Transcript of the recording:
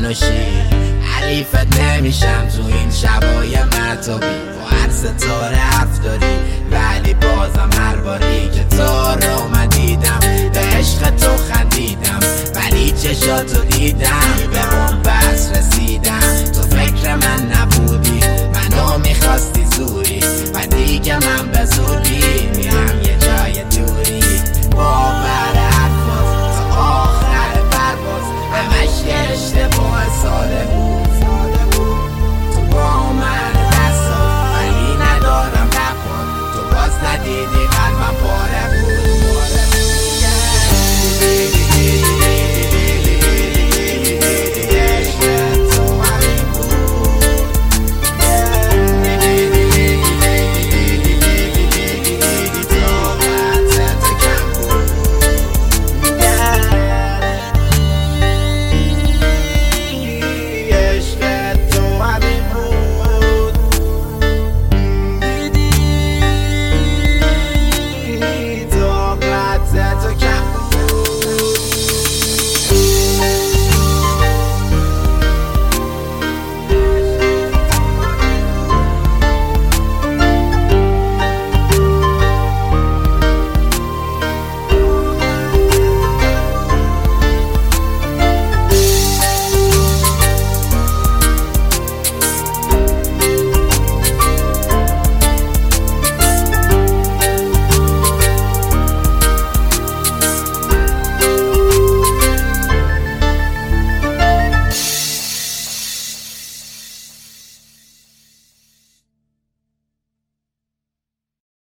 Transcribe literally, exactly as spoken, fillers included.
و شیر. حریفت نمیشم تو این شبای مطابی، با هر ستاره حرف داری ولی بازم هر باری که تو رو من دیدم به عشق تو خندیدم، ولی چشاتو دیدم